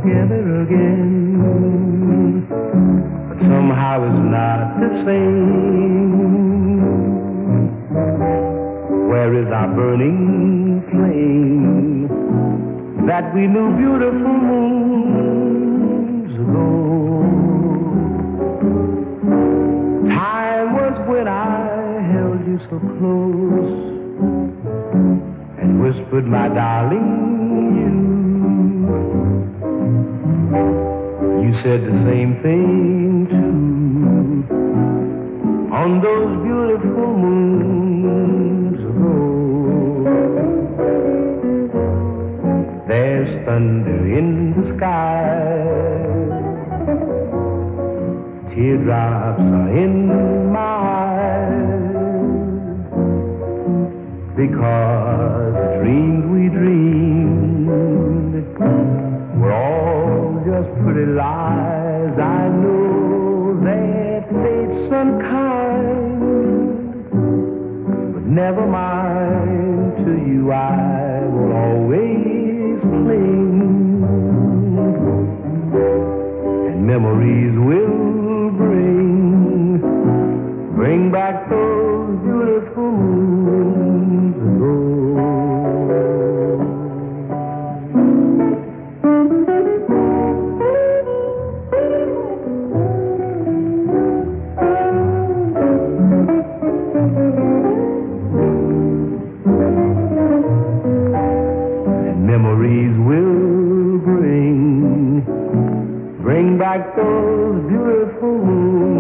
together again. But somehow it's not the same. Where is our burning flame that we knew beautiful moons ago? Time was when I held you so close and whispered, my darling, you said the same thing too on those beautiful moons ago. There's thunder in the sky, teardrops are in my eyes, because the dreams we dreamed were all just pretty lies. I know that fate's unkind, but never mind, to you I will always cling, and memories will bring back those beautiful moons ago. Memories will bring back those beautiful moons.